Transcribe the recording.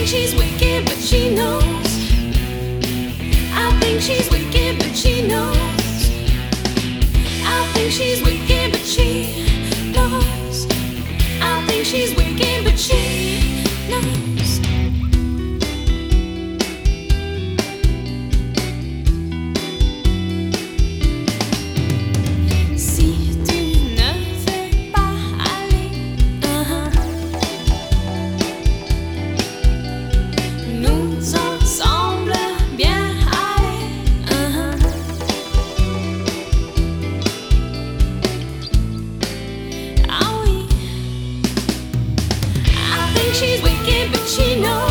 she's wicked, but she knows. I think she's wicked, but she knows. I think she's wicked, but she knows. I think she's wicked, but she knows. Si tu ne veux pas aller, nous ensemble bien aller, ah oui. I think she's wicked, but she knows.